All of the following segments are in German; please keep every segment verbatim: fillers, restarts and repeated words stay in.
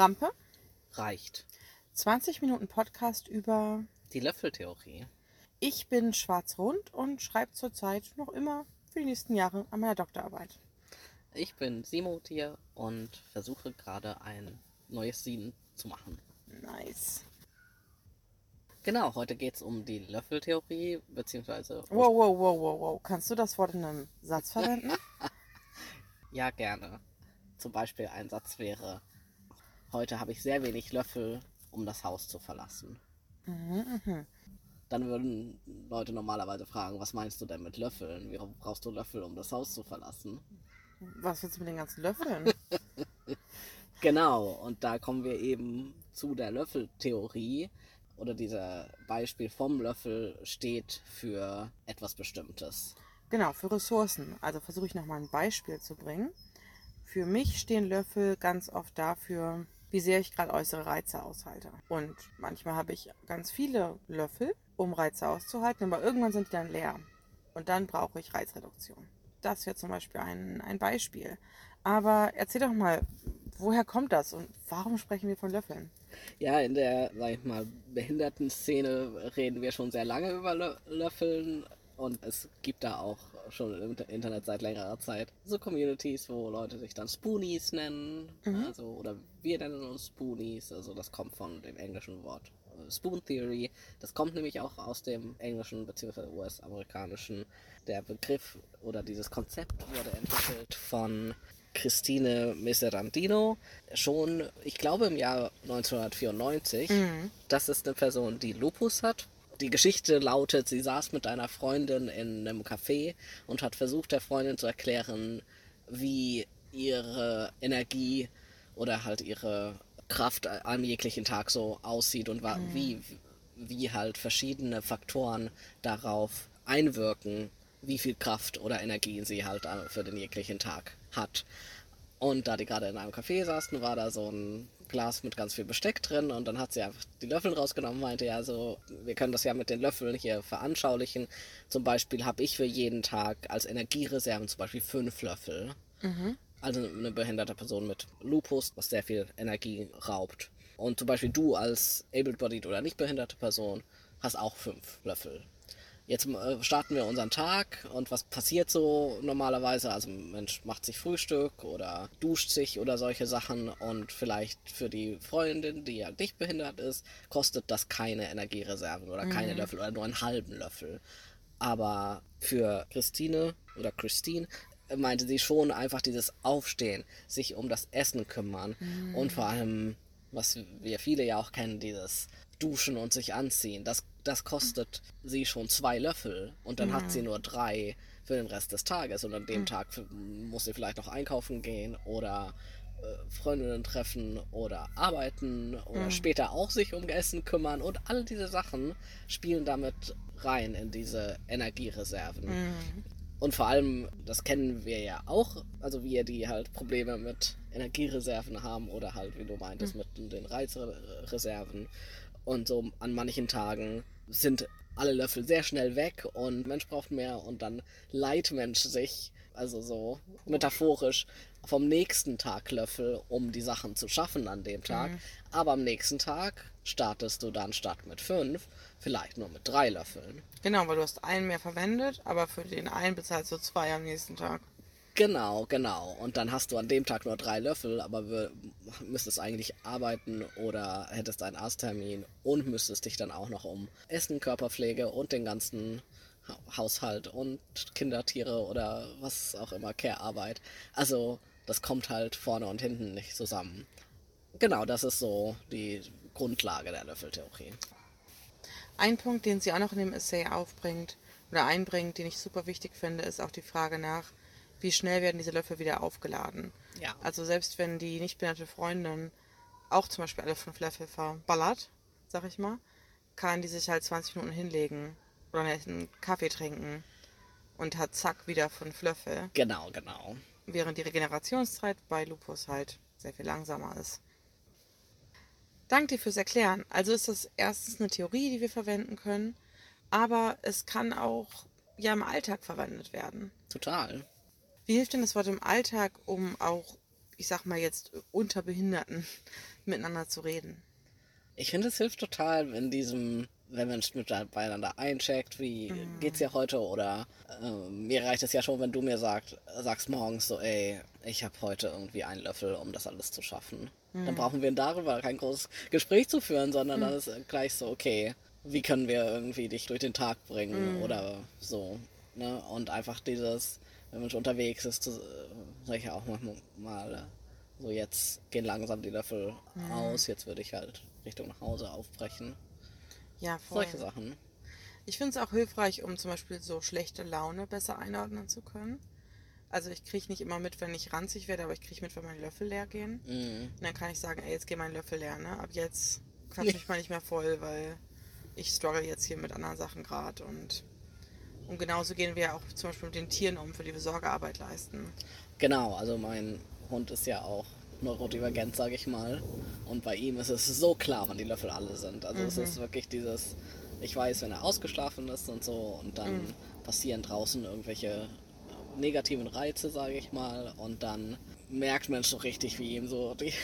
Rampe reicht. zwanzig Minuten Podcast über Die Löffeltheorie. Ich bin schwarz-rund und schreibe zurzeit noch immer für die nächsten Jahre an meiner Doktorarbeit. Ich bin Simo-Tier und versuche gerade ein neues Scene zu machen. Nice. Genau, heute geht es um die Löffeltheorie, beziehungsweise... Wow, wow, wow, wow, wow. Kannst du das Wort in einem Satz verwenden? Ja, gerne. Zum Beispiel ein Satz wäre: Heute habe ich sehr wenig Löffel, um das Haus zu verlassen. Mhm, mhm. Dann würden Leute normalerweise fragen, was meinst du denn mit Löffeln? Wie brauchst du Löffel, um das Haus zu verlassen? Was willst du mit den ganzen Löffeln? Genau, und da kommen wir eben zu der Löffeltheorie. Oder dieser Beispiel vom Löffel steht für etwas Bestimmtes. Genau, für Ressourcen. Also versuche ich nochmal ein Beispiel zu bringen. Für mich stehen Löffel ganz oft dafür, wie sehr ich gerade äußere Reize aushalte. Und manchmal habe ich ganz viele Löffel, um Reize auszuhalten, aber irgendwann sind die dann leer. Und dann brauche ich Reizreduktion. Das wäre zum Beispiel ein, ein Beispiel. Aber erzähl doch mal, woher kommt das und warum sprechen wir von Löffeln? Ja, in der, sag ich mal, Behindertenszene reden wir schon sehr lange über Lö- Löffeln. Und es gibt da auch schon im Internet seit längerer Zeit so Communities, wo Leute sich dann Spoonies nennen. Mhm. Also, oder wir nennen uns Spoonies. Also das kommt von dem englischen Wort äh, Spoon Theory. Das kommt nämlich auch aus dem englischen bzw. U S-amerikanischen. Der Begriff oder dieses Konzept wurde entwickelt von Christine Miserandino schon, ich glaube, im Jahr neunzehnhundertvierundneunzig. Mhm. Das ist eine Person, die Lupus hat. Die Geschichte lautet, sie saß mit einer Freundin in einem Café und hat versucht, der Freundin zu erklären, wie ihre Energie oder halt ihre Kraft am jeglichen Tag so aussieht und wa- Mhm. wie, wie halt verschiedene Faktoren darauf einwirken, wie viel Kraft oder Energie sie halt für den jeglichen Tag hat. Und da die gerade in einem Café saßen, war da so ein Glas mit ganz viel Besteck drin und dann hat sie einfach die Löffel rausgenommen und meinte, ja, so, wir können das ja mit den Löffeln hier veranschaulichen. Zum Beispiel habe ich für jeden Tag als Energiereserven zum Beispiel fünf Löffel. Mhm. Also eine behinderte Person mit Lupus, was sehr viel Energie raubt. Und zum Beispiel du als able-bodied oder nicht behinderte Person hast auch fünf Löffel. Jetzt äh, starten wir unseren Tag und was passiert so normalerweise? Also ein Mensch macht sich Frühstück oder duscht sich oder solche Sachen und vielleicht für die Freundin, die ja nicht behindert ist, kostet das keine Energiereserven oder keine Mhm. Löffel oder nur einen halben Löffel. Aber für Christine oder Christine meinte sie schon einfach dieses Aufstehen, sich um das Essen kümmern Mhm. und vor allem, was wir viele ja auch kennen, dieses Duschen und sich anziehen. Das, das kostet sie schon zwei Löffel und dann Mhm. hat sie nur drei für den Rest des Tages und an dem Mhm. Tag muss sie vielleicht noch einkaufen gehen oder äh, Freundinnen treffen oder arbeiten oder Mhm. später auch sich um Essen kümmern und all diese Sachen spielen damit rein in diese Energiereserven. Mhm. Und vor allem, das kennen wir ja auch, also wir, die halt Probleme mit Energiereserven haben oder halt, wie du meintest, mit den Reizreserven. Und so an manchen Tagen sind alle Löffel sehr schnell weg und Mensch braucht mehr und dann leiht Mensch sich, also so metaphorisch, vom nächsten Tag Löffel, um die Sachen zu schaffen an dem Tag. Mhm. Aber am nächsten Tag startest du dann statt mit fünf vielleicht nur mit drei Löffeln. Genau, weil du hast einen mehr verwendet, aber für den einen bezahlst du zwei am nächsten Tag. Genau, genau. Und dann hast du an dem Tag nur drei Löffel, aber wir, müsstest eigentlich arbeiten oder hättest einen Arzttermin und müsstest dich dann auch noch um Essen, Körperpflege und den ganzen Ha- Haushalt und Kindertiere oder was auch immer, Care-Arbeit. Also das kommt halt vorne und hinten nicht zusammen. Genau, das ist so die Grundlage der Löffeltheorie. Ein Punkt, den sie auch noch in dem Essay aufbringt oder einbringt, den ich super wichtig finde, ist auch die Frage nach, wie schnell werden diese Löffel wieder aufgeladen. Ja. Also selbst wenn die nicht behinderte Freundin auch zum Beispiel alle fünf Löffel verballert, sag ich mal, kann die sich halt zwanzig Minuten hinlegen oder einen Kaffee trinken und hat zack wieder fünf Löffel. Genau, genau. Während die Regenerationszeit bei Lupus halt sehr viel langsamer ist. Danke dir fürs Erklären. Also ist das erstens eine Theorie, die wir verwenden können, aber es kann auch ja im Alltag verwendet werden. Total. Wie hilft denn das Wort im Alltag, um auch, ich sag mal jetzt, unter Behinderten miteinander zu reden. Ich finde, es hilft total in diesem, wenn man es miteinander eincheckt, wie mm. geht's dir heute? Oder äh, mir reicht es ja schon, wenn du mir sagt, sagst morgens so, ey, ich habe heute irgendwie einen Löffel, um das alles zu schaffen. Mm. Dann brauchen wir darüber kein großes Gespräch zu führen, sondern mm. dann ist gleich so, okay, wie können wir irgendwie dich durch den Tag bringen mm. oder so. Ne? Und einfach dieses, wenn man schon unterwegs ist, sag ich ja auch manchmal mal, so jetzt gehen langsam die Löffel mm. aus, jetzt würde ich halt Richtung nach Hause aufbrechen. Ja, voll. Solche Sachen. Ich finde es auch hilfreich, um zum Beispiel so schlechte Laune besser einordnen zu können. Also ich kriege nicht immer mit, wenn ich ranzig werde, aber ich kriege mit, wenn meine Löffel leer gehen. Mm. Und dann kann ich sagen, ey, jetzt geht mein Löffel leer, ne? Ab jetzt quatsch mich mal nicht mehr voll, weil ich struggle jetzt hier mit anderen Sachen gerade. Und, und genauso gehen wir auch zum Beispiel mit den Tieren um, für die wir Sorgearbeit leisten. Genau, also mein Hund ist ja auch neurodivergent, sage ich mal. Und bei ihm ist es so klar, wann die Löffel alle sind. Also mhm. es ist wirklich dieses, ich weiß, wenn er ausgeschlafen ist und so, und dann mhm. passieren draußen irgendwelche negativen Reize, sage ich mal, und dann merkt man so richtig, wie ihm so die,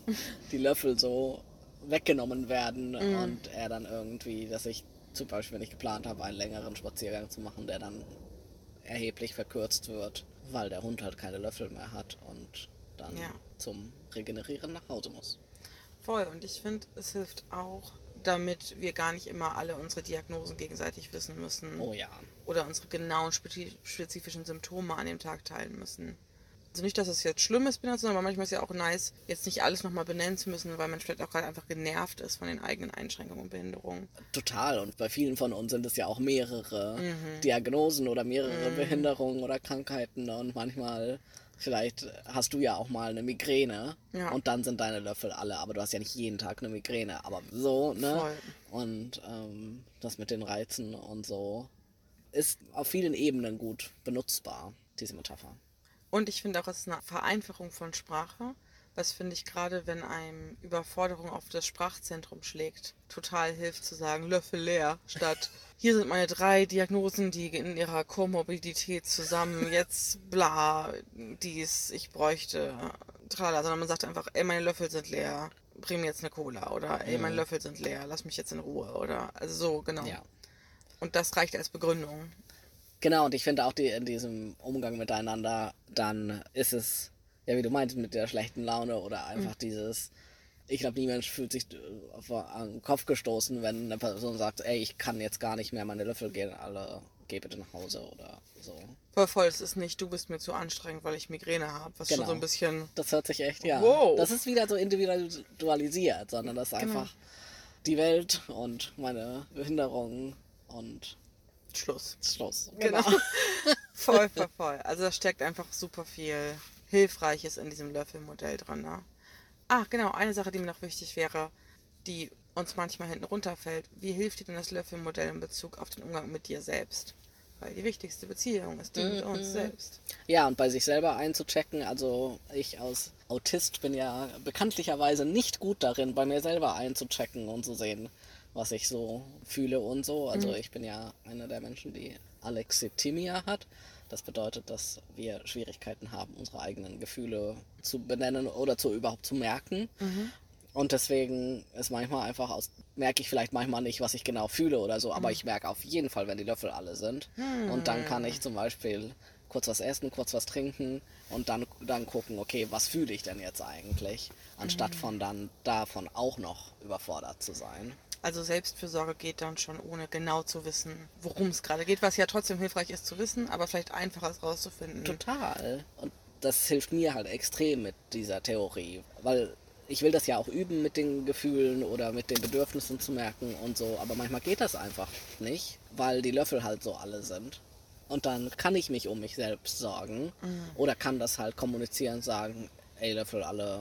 die Löffel so weggenommen werden mhm. und er dann irgendwie, dass ich zum Beispiel, wenn ich geplant habe, einen längeren Spaziergang zu machen, der dann erheblich verkürzt wird, weil der Hund halt keine Löffel mehr hat und dann ja. zum Regenerieren nach Hause muss. Voll, und ich finde, es hilft auch, damit wir gar nicht immer alle unsere Diagnosen gegenseitig wissen müssen. Oh ja. Oder unsere genauen spezifischen Symptome an dem Tag teilen müssen. Also nicht, dass es jetzt schlimm ist, sondern manchmal ist es ja auch nice, jetzt nicht alles nochmal benennen zu müssen, weil man vielleicht auch gerade einfach genervt ist von den eigenen Einschränkungen und Behinderungen. Total, und bei vielen von uns sind es ja auch mehrere mhm. Diagnosen oder mehrere mhm. Behinderungen oder Krankheiten und manchmal... Vielleicht hast du ja auch mal eine Migräne ja. und dann sind deine Löffel alle, aber du hast ja nicht jeden Tag eine Migräne, aber so, ne? Voll. Und ähm, das mit den Reizen und so ist auf vielen Ebenen gut benutzbar, diese Metapher. Und ich finde auch, es ist eine Vereinfachung von Sprache, was finde ich gerade, wenn einem Überforderung auf das Sprachzentrum schlägt, total hilft zu sagen, Löffel leer, statt hier sind meine drei Diagnosen, die in ihrer Komorbidität zusammen jetzt bla, dies, ich bräuchte, tralala, sondern man sagt einfach, ey, meine Löffel sind leer, bring mir jetzt eine Cola oder ey, meine Löffel sind leer, lass mich jetzt in Ruhe oder, also so, genau. Ja. Und das reicht als Begründung. Genau, und ich finde auch die, in diesem Umgang miteinander, dann ist es, ja, wie du meinst, mit der schlechten Laune oder einfach mhm. dieses, ich glaube, niemand fühlt sich auf den Kopf gestoßen, wenn eine Person sagt, ey, ich kann jetzt gar nicht mehr, meine Löffel gehen alle, geh bitte nach Hause oder so. Voll voll, es ist nicht, du bist mir zu anstrengend, weil ich Migräne habe, was genau. schon so ein bisschen... Das hört sich echt, ja. Wow. Das ist wieder so individualisiert, sondern das ist genau. einfach die Welt und meine Behinderung und... Schluss. Schluss. Genau. genau. voll, voll, voll. Also da steckt einfach super viel Hilfreiches in diesem Löffelmodell drin. Ne? Ach, genau, eine Sache, die mir noch wichtig wäre, die uns manchmal hinten runterfällt. Wie hilft dir denn das Löffelmodell in Bezug auf den Umgang mit dir selbst? Weil die wichtigste Beziehung ist die mhm. mit uns selbst. Ja, und bei sich selber einzuchecken. Also ich als Autist bin ja bekanntlicherweise nicht gut darin, bei mir selber einzuchecken und zu sehen, was ich so fühle und so. Also mhm. ich bin ja einer der Menschen, die Alexithymia hat. Das bedeutet, dass wir Schwierigkeiten haben, unsere eigenen Gefühle zu benennen oder zu überhaupt zu merken. Mhm. Und deswegen ist manchmal einfach aus, merke ich vielleicht manchmal nicht, was ich genau fühle oder so, aber mhm. ich merke auf jeden Fall, wenn die Löffel alle sind. Mhm. Und dann kann ich zum Beispiel kurz was essen, kurz was trinken und dann, dann gucken, okay, was fühle ich denn jetzt eigentlich, anstatt mhm. von dann davon auch noch überfordert zu sein. Also Selbstfürsorge geht dann schon, ohne genau zu wissen, worum es gerade geht, was ja trotzdem hilfreich ist zu wissen, aber vielleicht einfacher ist rauszufinden. Total. Und das hilft mir halt extrem mit dieser Theorie, weil ich will das ja auch üben, mit den Gefühlen oder mit den Bedürfnissen zu merken und so, aber manchmal geht das einfach nicht, weil die Löffel halt so alle sind. Und dann kann ich mich um mich selbst sorgen mhm. oder kann das halt kommunizieren und sagen, ey, Löffel alle,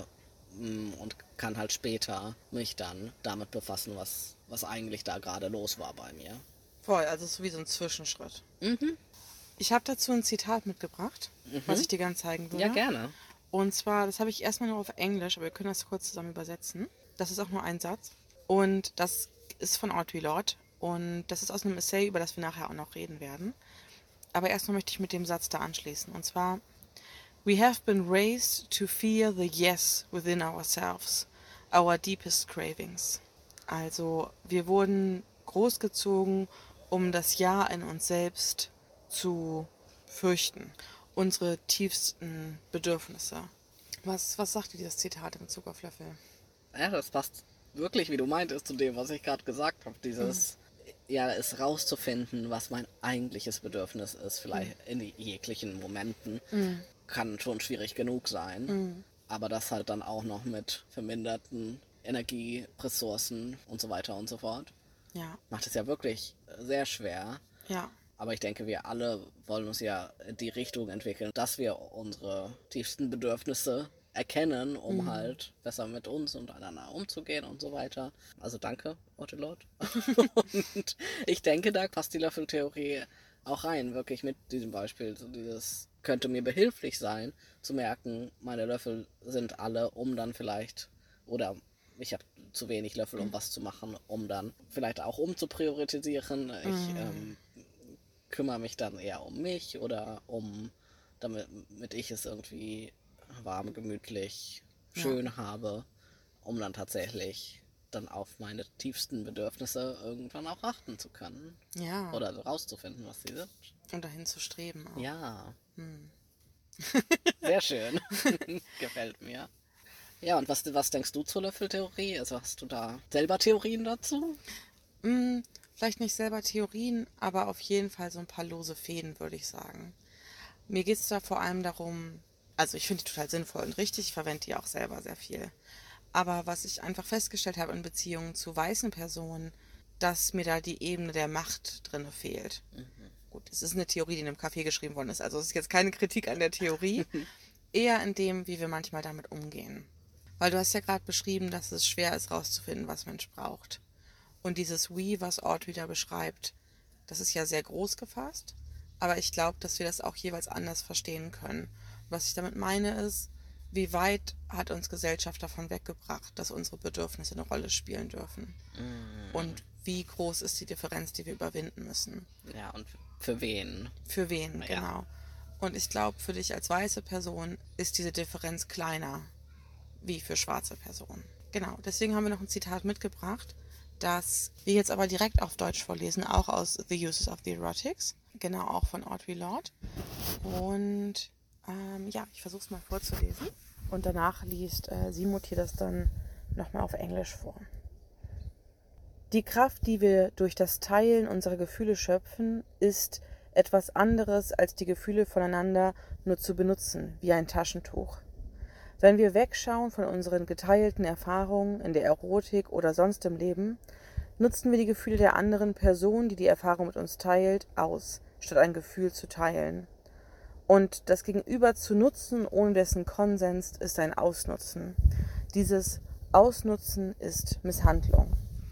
und kann halt später mich dann damit befassen, was, was eigentlich da gerade los war bei mir. Voll, also so wie so ein Zwischenschritt. Mhm. Ich habe dazu ein Zitat mitgebracht, mhm. was ich dir gerne zeigen würde. Ja, gerne. Und zwar, das habe ich erstmal nur auf Englisch, aber wir können das kurz zusammen übersetzen. Das ist auch nur ein Satz. Und das ist von Audre Lorde. Und das ist aus einem Essay, über das wir nachher auch noch reden werden. Aber erstmal möchte ich mit dem Satz da anschließen. Und zwar: We have been raised to fear the yes within ourselves, our deepest cravings. Also wir wurden großgezogen, um das Ja in uns selbst zu fürchten. Unsere tiefsten Bedürfnisse. Was, was sagt dir dieses Zitat in Bezug auf Löffel? Ja, das passt wirklich, wie du meintest, zu dem, was ich gerade gesagt habe. Dieses, mhm. ja, es rauszufinden, was mein eigentliches Bedürfnis ist, vielleicht mhm. in jeglichen Momenten, mhm. kann schon schwierig genug sein. Mhm. Aber das halt dann auch noch mit verminderten Energieressourcen und so weiter und so fort. Ja. Macht es ja wirklich sehr schwer. Ja. Aber ich denke, wir alle wollen uns ja in die Richtung entwickeln, dass wir unsere tiefsten Bedürfnisse erkennen, um mhm. halt besser mit uns und einander umzugehen und so weiter. Also danke, Ottelot. Und ich denke, da passt die Löffeltheorie auch rein, wirklich mit diesem Beispiel. So dieses könnte mir behilflich sein, zu merken, meine Löffel sind alle, um dann vielleicht, oder ich habe zu wenig Löffel, um mhm. was zu machen, um dann vielleicht auch umzupriorisieren. Ich mhm. ähm, kümmere mich dann eher um mich oder um, damit, damit ich es irgendwie warm, gemütlich, schön ja. habe, um dann tatsächlich dann auf meine tiefsten Bedürfnisse irgendwann auch achten zu können. Ja. Oder rauszufinden, was sie sind. Und dahin zu streben auch. Ja. Hm. Sehr schön. Gefällt mir. Ja, und was, was denkst du zur Löffeltheorie? Also hast du da selber Theorien dazu? Hm, vielleicht nicht selber Theorien, aber auf jeden Fall so ein paar lose Fäden, würde ich sagen. Mir geht es da vor allem darum, also ich finde die total sinnvoll und richtig, ich verwende die auch selber sehr viel. Aber was ich einfach festgestellt habe in Beziehungen zu weißen Personen, dass mir da die Ebene der Macht drin fehlt. Mhm. Gut, es ist eine Theorie, die in einem Café geschrieben worden ist, also es ist jetzt keine Kritik an der Theorie, eher in dem, wie wir manchmal damit umgehen. Weil du hast ja gerade beschrieben, dass es schwer ist, rauszufinden, was Mensch braucht. Und dieses We, was Audrey da beschreibt, das ist ja sehr groß gefasst, aber ich glaube, dass wir das auch jeweils anders verstehen können. Was ich damit meine ist, wie weit hat uns Gesellschaft davon weggebracht, dass unsere Bedürfnisse eine Rolle spielen dürfen? Mm. Und wie groß ist die Differenz, die wir überwinden müssen? Ja, und für wen? Für wen, ja. genau. Und ich glaube, für dich als weiße Person ist diese Differenz kleiner wie für schwarze Personen. Genau, deswegen haben wir noch ein Zitat mitgebracht, das wir jetzt aber direkt auf Deutsch vorlesen, auch aus The Uses of the Erotics, genau, auch von Audre Lorde. Und ähm, ja, ich versuche es mal vorzulesen. Und danach liest äh, Simut hier das dann nochmal auf Englisch vor. Die Kraft, die wir durch das Teilen unserer Gefühle schöpfen, ist etwas anderes, als die Gefühle voneinander nur zu benutzen, wie ein Taschentuch. Wenn wir wegschauen von unseren geteilten Erfahrungen in der Erotik oder sonst im Leben, nutzen wir die Gefühle der anderen Person, die die Erfahrung mit uns teilt, aus, statt ein Gefühl zu teilen. Und das Gegenüber zu nutzen, ohne dessen Konsens, ist ein Ausnutzen. Dieses Ausnutzen ist Misshandlung.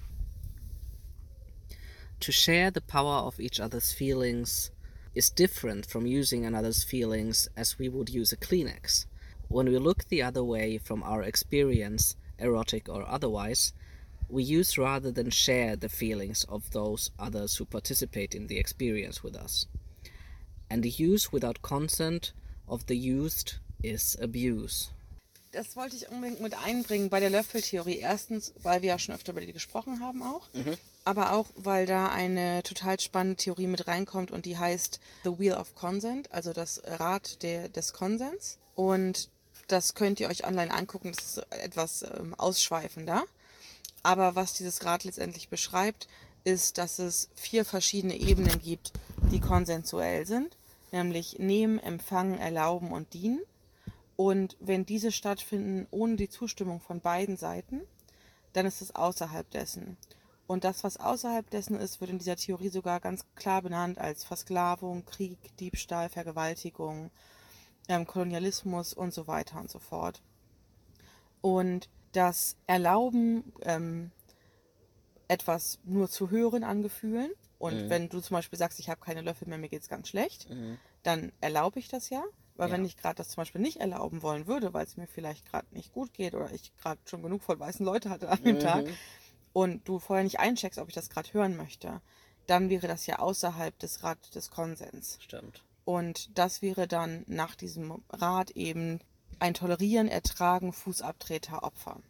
To share the power of each other's feelings is different from using another's feelings as we would use a Kleenex. When we look the other way from our experience, erotic or otherwise, we use rather than share the feelings of those others who participate in the experience with us. And the use without consent of the used is abuse. Das wollte ich unbedingt mit einbringen bei der Löffeltheorie. Erstens, weil wir ja schon öfter über die gesprochen haben auch. Mhm. Aber auch, weil da eine total spannende Theorie mit reinkommt und die heißt The Wheel of Consent, also das Rad der, des Konsens. Und das könnt ihr euch online angucken, das ist etwas ähm, ausschweifender. Aber was dieses Rad letztendlich beschreibt, ist, dass es vier verschiedene Ebenen gibt, die konsensuell sind. Nämlich nehmen, empfangen, erlauben und dienen. Und wenn diese stattfinden ohne die Zustimmung von beiden Seiten, dann ist es außerhalb dessen. Und das, was außerhalb dessen ist, wird in dieser Theorie sogar ganz klar benannt als Versklavung, Krieg, Diebstahl, Vergewaltigung, ähm, Kolonialismus und so weiter und so fort. Und das Erlauben, ähm, etwas nur zu hören an Gefühlen, und mhm. wenn du zum Beispiel sagst, ich habe keine Löffel mehr, mir geht's ganz schlecht, mhm. dann erlaube ich das ja. Weil ja. wenn ich gerade das zum Beispiel nicht erlauben wollen würde, weil es mir vielleicht gerade nicht gut geht oder ich gerade schon genug von weißen Leuten hatte an dem mhm. Tag und du vorher nicht eincheckst, ob ich das gerade hören möchte, dann wäre das ja außerhalb des Rats des Konsens. Stimmt. Und das wäre dann nach diesem Rat eben ein Tolerieren, Ertragen, Fußabtreter, Opfer.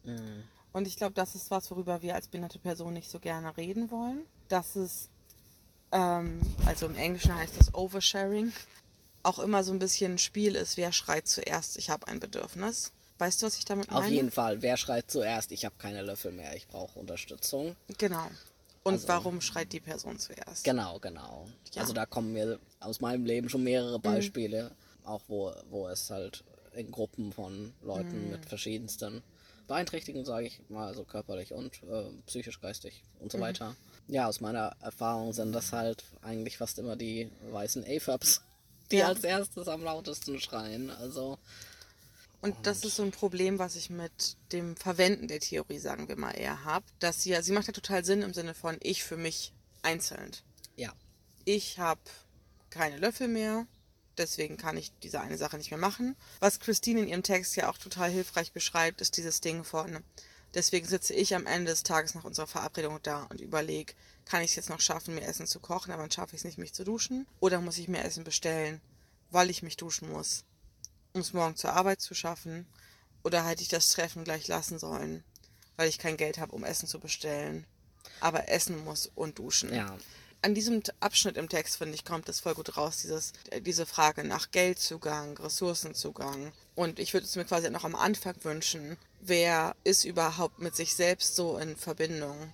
Mhm. Und ich glaube, das ist was, worüber wir als behinderte Person nicht so gerne reden wollen. Dass es, ähm, also im Englischen heißt das Oversharing, auch immer so ein bisschen ein Spiel ist, wer schreit zuerst, ich habe ein Bedürfnis. Weißt du, was ich damit meine? Auf jeden Fall, wer schreit zuerst, ich habe keine Löffel mehr, ich brauche Unterstützung. Genau. Und Also- warum schreit die Person zuerst? Genau, genau. Ja. Also da kommen mir aus meinem Leben schon mehrere Beispiele, auch wo, wo es halt in Gruppen von Leuten mit verschiedensten Beeinträchtigungen, sage ich mal, also körperlich und äh, psychisch, geistig und so weiter. Ja, aus meiner Erfahrung sind das halt eigentlich fast immer die weißen A F A Bs, die Ja. als erstes am lautesten schreien. Also Und das ist so ein Problem, was ich mit dem Verwenden der Theorie, sagen wir mal, eher habe. Dass sie, sie macht ja total Sinn im Sinne von ich für mich einzeln. ja, Ich habe keine Löffel mehr, deswegen kann ich diese eine Sache nicht mehr machen. Was Christine in ihrem Text ja auch total hilfreich beschreibt, ist dieses Ding von, deswegen sitze ich am Ende des Tages nach unserer Verabredung da und überlege, kann ich es jetzt noch schaffen, mir Essen zu kochen, aber dann schaffe ich es nicht, mich zu duschen? Oder muss ich mir Essen bestellen, weil ich mich duschen muss, um es morgen zur Arbeit zu schaffen? Oder hätte ich das Treffen gleich lassen sollen, weil ich kein Geld habe, um Essen zu bestellen, aber essen muss und duschen? ja, An diesem Abschnitt im Text, finde ich, kommt das voll gut raus, dieses, diese Frage nach Geldzugang, Ressourcenzugang. Und ich würde es mir quasi noch am Anfang wünschen, wer ist überhaupt mit sich selbst so in Verbindung,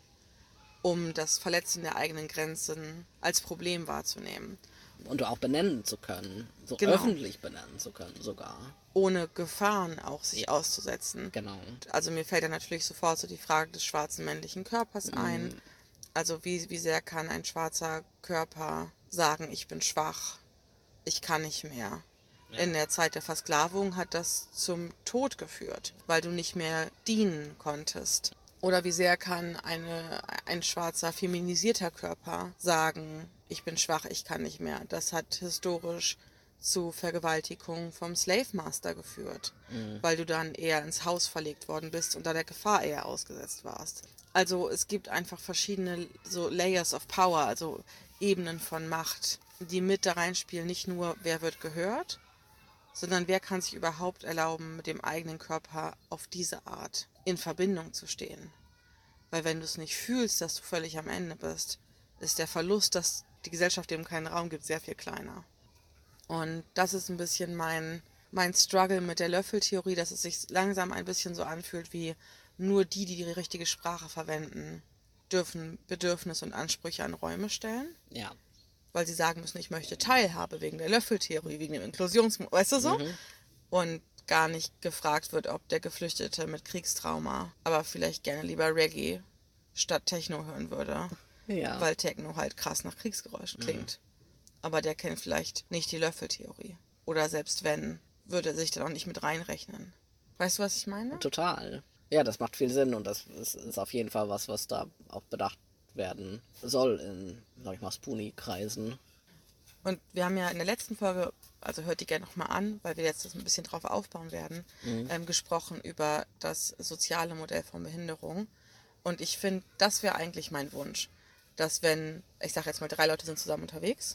um das Verletzen der eigenen Grenzen als Problem wahrzunehmen, und auch benennen zu können, so Genau. öffentlich benennen zu können sogar. ohne Gefahren auch sich auszusetzen. Genau. Also mir fällt ja natürlich sofort so die Frage des schwarzen männlichen Körpers ein. Also wie, wie sehr kann ein schwarzer Körper sagen, ich bin schwach, ich kann nicht mehr. In der Zeit der Versklavung hat das zum Tod geführt, weil du nicht mehr dienen konntest. Oder wie sehr kann eine, ein schwarzer, feminisierter Körper sagen, ich bin schwach, ich kann nicht mehr. Das hat historisch zu Vergewaltigung vom Slave Master geführt, weil du dann eher ins Haus verlegt worden bist und da der Gefahr eher ausgesetzt warst. Also es gibt einfach verschiedene so Layers of Power, also Ebenen von Macht, die mit da reinspielen, nicht nur wer wird gehört, sondern wer kann sich überhaupt erlauben, mit dem eigenen Körper auf diese Art in Verbindung zu stehen. Weil wenn du es nicht fühlst, dass du völlig am Ende bist, ist der Verlust, dass die Gesellschaft dem keinen Raum gibt, sehr viel kleiner. Und das ist ein bisschen mein, mein Struggle mit der Löffeltheorie, dass es sich langsam ein bisschen so anfühlt wie nur die, die die richtige Sprache verwenden, dürfen Bedürfnisse und Ansprüche an Räume stellen, Ja. weil sie sagen müssen, ich möchte Teilhabe wegen der Löffeltheorie, wegen dem Inklusionsmodell, weißt du so? Mhm. Und gar nicht gefragt wird, ob der Geflüchtete mit Kriegstrauma aber vielleicht gerne lieber Reggae statt Techno hören würde, Ja. weil Techno halt krass nach Kriegsgeräuschen klingt. Aber der kennt vielleicht nicht die Löffeltheorie. Oder selbst wenn, würde er sich dann auch nicht mit reinrechnen. Weißt du, was ich meine? Total. Ja, das macht viel Sinn und das ist, ist auf jeden Fall was, was da auch bedacht werden soll in, sag ich mal, Spoonie-Kreisen. Und wir haben ja in der letzten Folge, also hört die gerne nochmal an, weil wir jetzt das ein bisschen drauf aufbauen werden, ähm, gesprochen über das soziale Modell von Behinderung. Und ich finde, das wäre eigentlich mein Wunsch, dass wenn, ich sage jetzt mal, drei Leute sind zusammen unterwegs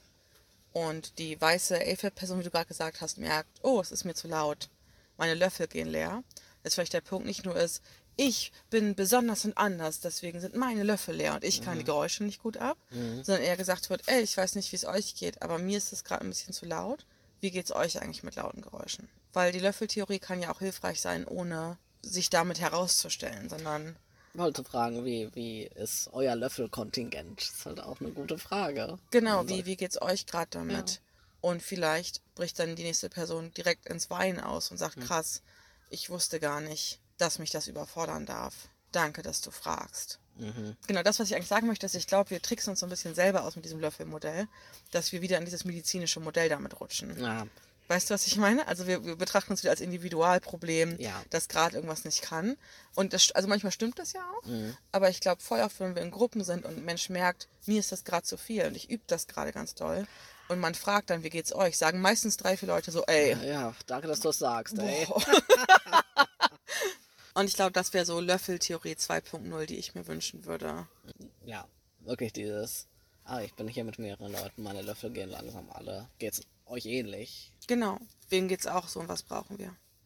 und die weiße A F A B-Person, wie du gerade gesagt hast, merkt, oh, es ist mir zu laut, meine Löffel gehen leer, dass vielleicht der Punkt nicht nur ist, ich bin besonders und anders, deswegen sind meine Löffel leer und ich kann die Geräusche nicht gut ab, sondern eher gesagt wird, ey, ich weiß nicht, wie es euch geht, aber mir ist es gerade ein bisschen zu laut. Wie geht es euch eigentlich mit lauten Geräuschen? Weil die Löffeltheorie kann ja auch hilfreich sein, ohne sich damit herauszustellen, sondern Ich wollte fragen, wie, wie ist euer Löffelkontingent? Das ist halt auch eine gute Frage. genau, Also, wie, wie geht es euch gerade damit? Und vielleicht bricht dann die nächste Person direkt ins Weinen aus und sagt, krass, ich wusste gar nicht, dass mich das überfordern darf. Danke, dass du fragst. Genau, das, was ich eigentlich sagen möchte, ist, ich glaube, wir tricksen uns so ein bisschen selber aus mit diesem Löffelmodell, dass wir wieder in dieses medizinische Modell damit rutschen. Ja, Weißt du, was ich meine? Also wir, wir betrachten uns wieder als Individualproblem, Ja. das gerade irgendwas nicht kann. Und das, also manchmal stimmt das ja auch, aber ich glaube, voll oft, wenn wir in Gruppen sind und ein Mensch merkt, mir ist das gerade zu viel und ich übe das gerade ganz doll und man fragt dann, wie geht's euch, sagen meistens drei, vier Leute so, ey. ja, danke, dass du es sagst, ey. Und ich glaube, das wäre so Löffeltheorie zwei Punkt null, die ich mir wünschen würde. Ja, wirklich dieses, ah, ich bin hier mit mehreren Leuten, meine Löffel gehen langsam alle. Geht's euch ähnlich? Genau, wem geht's auch so und was brauchen wir?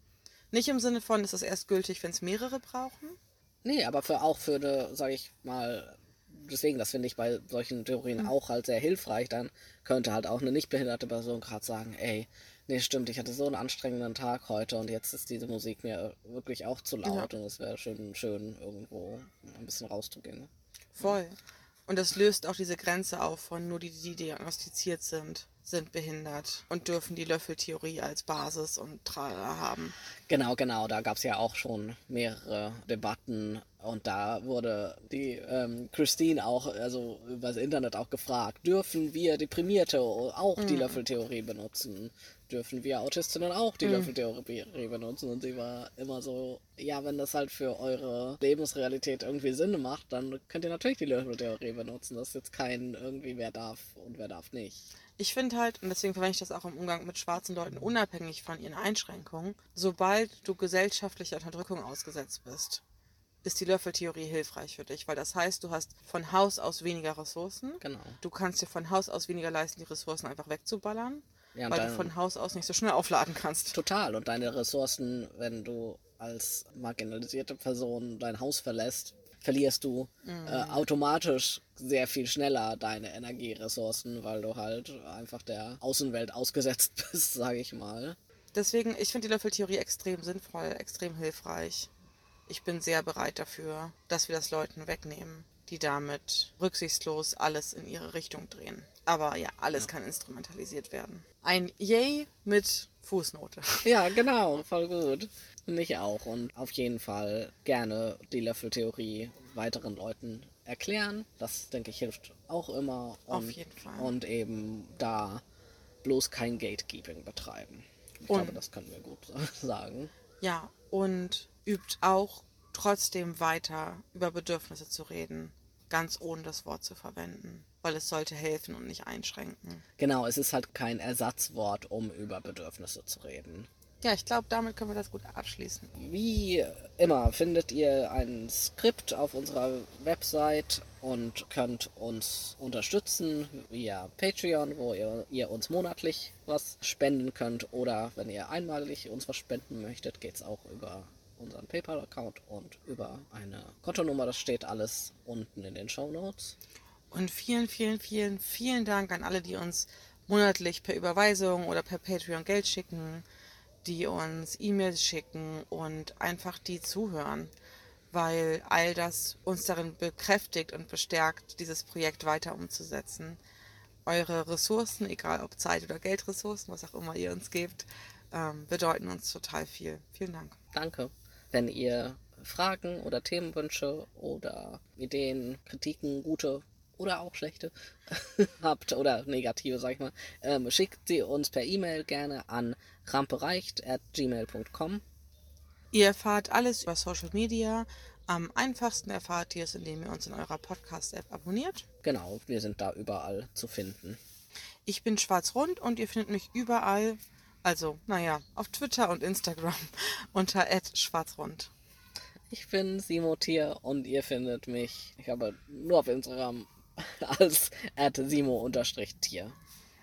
Nicht im Sinne von, ist es erst gültig, wenn es mehrere brauchen? Nee, aber für auch für eine, sag ich mal, deswegen, das finde ich bei solchen Theorien auch halt sehr hilfreich. Dann könnte halt auch eine nicht behinderte Person gerade sagen, ey, nee, stimmt, ich hatte so einen anstrengenden Tag heute und jetzt ist diese Musik mir wirklich auch zu laut Ja. und es wäre schön, schön, irgendwo ein bisschen rauszugehen. Voll. Und das löst auch diese Grenze auf von nur die, die diagnostiziert sind, sind behindert und dürfen die Löffeltheorie als Basis und Tralala haben. Genau, genau, da gab es ja auch schon mehrere Debatten und da wurde die ähm, Christine auch, also übers Internet auch gefragt, dürfen wir Deprimierte auch die Löffeltheorie benutzen? Dürfen wir Autistinnen auch die Löffeltheorie benutzen? Und sie war immer so, ja, wenn das halt für eure Lebensrealität irgendwie Sinn macht, dann könnt ihr natürlich die Löffeltheorie benutzen. Das ist jetzt kein irgendwie, wer darf und wer darf nicht. Ich finde halt, und deswegen verwende ich das auch im Umgang mit schwarzen Leuten, unabhängig von ihren Einschränkungen, sobald du gesellschaftlicher Unterdrückung ausgesetzt bist, ist die Löffeltheorie hilfreich für dich, weil das heißt, du hast von Haus aus weniger Ressourcen. Genau. Du kannst dir von Haus aus weniger leisten, die Ressourcen einfach wegzuballern, Ja, und weil dann- du von Haus aus nicht so schnell aufladen kannst. Total. Und deine Ressourcen, wenn du als marginalisierte Person dein Haus verlässt, verlierst du äh, automatisch sehr viel schneller deine Energieressourcen, weil du halt einfach der Außenwelt ausgesetzt bist, sage ich mal. Deswegen, ich finde die Löffeltheorie extrem sinnvoll, extrem hilfreich. Ich bin sehr bereit dafür, dass wir das Leuten wegnehmen, die damit rücksichtslos alles in ihre Richtung drehen. Aber ja, alles kann instrumentalisiert werden. Ein Yay mit Fußnote. Ja, genau, voll gut. Mich auch. Und auf jeden Fall gerne die Löffeltheorie weiteren Leuten erklären. Das, denke ich, hilft auch immer. Und, Auf jeden Fall. Und eben da bloß kein Gatekeeping betreiben. Ich Und- glaube, das können wir gut sagen. Ja, und übt auch trotzdem weiter über Bedürfnisse zu reden, ganz ohne das Wort zu verwenden, weil es sollte helfen und nicht einschränken. Genau, es ist halt kein Ersatzwort, um über Bedürfnisse zu reden. Ja, ich glaube, damit können wir das gut abschließen. Wie immer findet ihr ein Skript auf unserer Website und könnt uns unterstützen via Patreon, wo ihr, ihr uns monatlich was spenden könnt. Oder wenn ihr einmalig uns was spenden möchtet, geht es auch über unseren PayPal-Account und über eine Kontonummer. Das steht alles unten in den Shownotes. Und vielen, vielen, vielen, vielen Dank an alle, die uns monatlich per Überweisung oder per Patreon Geld schicken, die uns E-Mails schicken und einfach die zuhören, weil all das uns darin bekräftigt und bestärkt, dieses Projekt weiter umzusetzen. Eure Ressourcen, egal ob Zeit- oder Geldressourcen, was auch immer ihr uns gebt, ähm, bedeuten uns total viel. Vielen Dank. Danke. Wenn ihr Fragen oder Themenwünsche oder Ideen, Kritiken, gute oder auch schlechte habt oder negative, sag ich mal, ähm, schickt sie uns per E-Mail gerne an rampereicht at gmail punkt com. Ihr erfahrt alles über Social Media. Am einfachsten erfahrt ihr es, indem ihr uns in eurer Podcast-App abonniert. Genau, wir sind da überall zu finden. Ich bin schwarzrund und ihr findet mich überall, also, naja, auf Twitter und Instagram unter at schwarzrund. Ich bin Simo-Tier und ihr findet mich, ich habe nur auf Instagram als at simo-tier.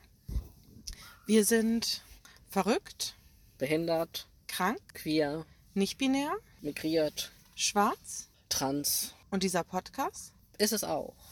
Wir sind verrückt, Behindert, krank, queer, nicht binär, migriert, schwarz trans und dieser Podcast ist es auch.